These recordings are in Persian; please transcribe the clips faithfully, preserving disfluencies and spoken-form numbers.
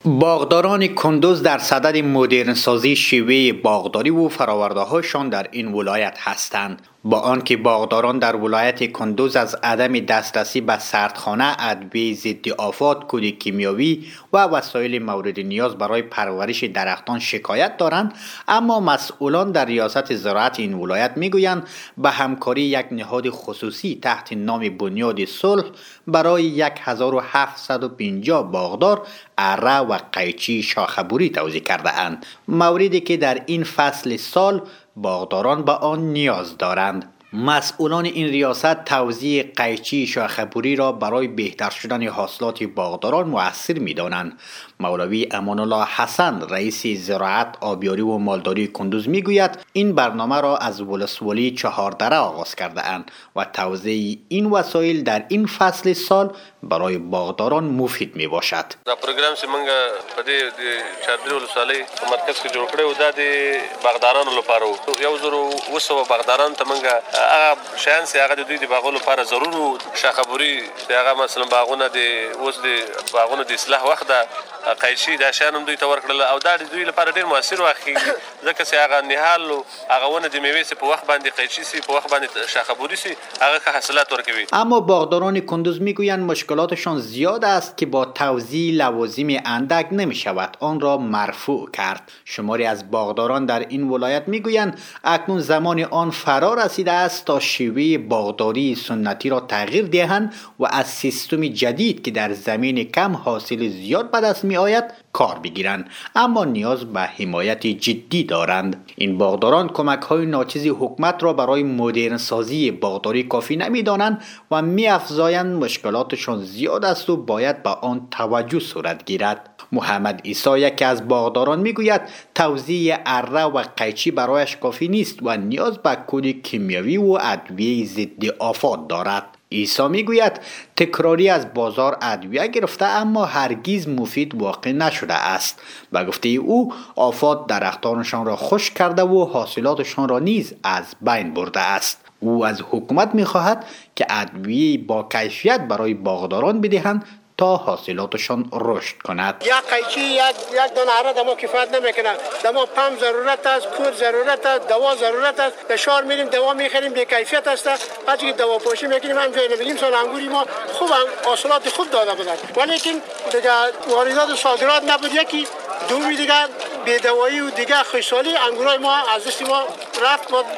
باغداران کندوز در صدد مدرن سازی شیوه باغداری و فرآورده‌هایشان در این ولایت هستند. با آنکه باغداران در ولایت کندوز از عدم دسترسی به سردخانه، ادویه ضد آفات، کود کیمیاوی و وسایل مورد نیاز برای پرورش درختان شکایت دارند، اما مسئولان در ریاست زراعت این ولایت میگویند به همکاری یک نهاد خصوصی تحت نام بنیاد صلح برای یک هزار و هفتصد و پنجاه باغدار اره و قیچی شاخه‌بری توزیع کرده اند، موردی که در این فصل سال باغداران به آن نیاز دارند. مسئولان این ریاست توزیع قیچی شاخه‌بری را برای بهتر شدن حاصلات باغداران مؤثر می‌دانند. مولوی امان الله حسن، رئیس زراعت، آبیاری و مالداری کندوز میگوید این برنامه را از ولسوالی چهاردره آغاز کرده اند و توزیع این وسایل در این فصل سال برای باغداران مفید می باشد. دا پروګرام چې موږ په دې چاردرې ولسوالۍ په مرکز کې جوړ کړی و، دا د باغدارانو لپاره و. یو زر و اوه سوه باغدارانو ته موږ هغه شیان چې هغه د دوی د باغونو لپاره ضرور وو، شاخه‌بري چې هغه مثلا باغونه د اوس د باغونو د اصلاح وخت ده، قیچي دا شیان هم دوی ته ورکړل او دا د دوی لپاره ډېر مؤثر واقعېږي، ځکه چې هغه نهال و هغه ونه د میوې چې په وخت باندې قیچي سي، په وخت باندې شاخه‌بري سي، هغه که حاصلات ورکوي. اما باغداران کندوز میگویند مشکلاتشان زیاد است که با توزیع لوازم اندک نمی شود آن را مرفوع کرد. شماری از باغداران در این ولایت میگویند اکنون زمان آن فرا رسیده است تا شیوه باغداری سنتی را تغییر دهند و از سیستم جدید که در زمین کم حاصل زیاد به دست می آید کار بگیرند، اما نیاز به حمایت جدی دارند. این باغداران کمک های ناچیز حکومت را برای مدرن سازی باغداری کافی نمی دانند و می افزایند مشکلاتشان زیاد است و باید به آن توجه صورت گیرد. محمد عیسی، یکی از باغداران، میگوید توزیع اره و قیچی برایش کافی نیست و نیاز به کود کیمیاوی و ادویه ضد آفات دارد. عیسی میگوید تکراری از بازار ادویه گرفته اما هرگز مفید واقع نشده است. به گفته او آفات درختانشان را خشک کرده و حاصلاتشان را نیز از بین برده است. او از حکومت میخواهد که ادویه با کیفیت برای باغداران بدهند تا حاصلاتشان رشد کند. یک قیچی یک یک دانه اره دما کفایت نمیکنه. دما پمپ ضرورت است، کود ضرورت است، دوا ضرورت است. به شهر میریم دوا میخریم بی کیفیت است. وقتی که دوا پوشی میکنیم هم جای نمیدیم. سال انگوری ما خوب حاصلات خوب داده بودند. ولی که دیگه واردات و صادرات نبود، یکی دومی دیگه بی دوایی و دیگه خوشحالی انگورای ما از دست ما رفت. ما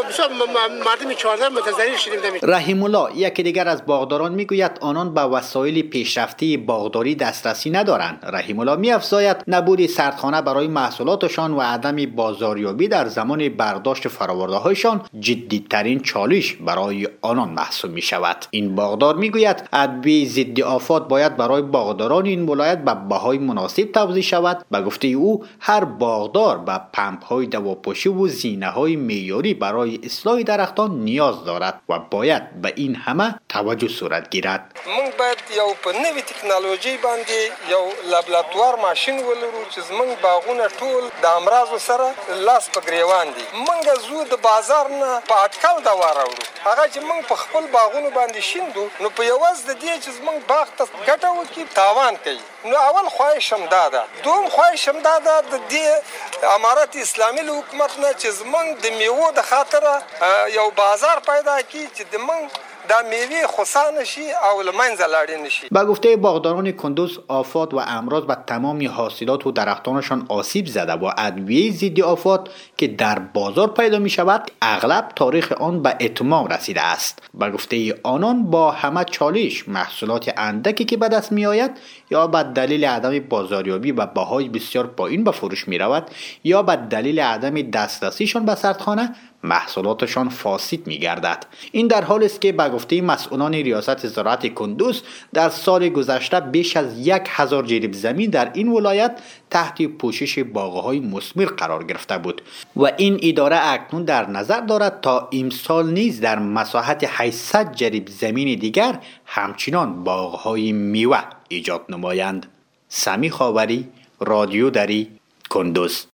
مردم چهارده متضرر شدیم. رحیم الله، یکی دیگر از باغداران، میگوید آنان به وسایل پیشرفته باغداری دسترسی ندارند. رحیم الله می‌افزاید نبود سردخانه برای محصولاتشان و عدم بازاریابی در زمان برداشت فرآورده‌هایشان جدی‌ترین چالش برای آنان محسوب می‌شود. این باغدار میگوید ادویه ضد آفات باید برای باغداران این ولایت به بهای مناسب توزیع شود. به گفته او هر باغدار به پمپ‌های دواپوشی و زینه‌های معیاری برای برای اصلاح درختان نیاز دارد و باید به این همه توجه صورت گیرد. موږ باید یو په نوې ټکنالوژي باندې یو لابراتوار ماشین ولرو چې زموږ باغونه ټول د امراضو سره لاس په ګریوان دي. موږ زو د بازار نه په اټکل دوا راوړو، هغه چې موږ په خپل باغونو باندې شیندو نو په یوز د دې چې زموږ باغ ته ګټه وکړي تاوان کوي. نو اول خواهش هم دا ده، دوم خواهش هم دا ده د دې امارت اسلامي له حکومت نه چې زموږ د میوو د خاطر یو بازار پیدا کی چې د موږ دا میوه خسان شي او لمنځه لاړ نشي. با گفته باغداران کندوز آفات و امراض به تمام حاصلات و درختانشان آسیب زده و ادویه ضد آفات که در بازار پیدا می شود اغلب تاریخ آن به اتمام رسیده است. با گفته آنان با همه چالش محصولات اندکی که به دست می آید یا به دلیل عدم بازاریابی و بهای بسیار پایین به فروش می رود یا به دلیل عدم دسترسیشان به سردخانه محصولاتشان فاسد می گردد. این در حالی است که به گفته مسئولان ریاست زراعت کندوز در سال گذشته بیش از یک هزار جریب زمین در این ولایت تحت پوشش باغ‌های مثمر قرار گرفته بود و این اداره اکنون در نظر دارد تا امسال نیز در مساحت هشتصد جریب زمین دیگر همچنان باغ‌های میوه ایجاد نمایند. سمی خاوری، رادیو دری، کندوز.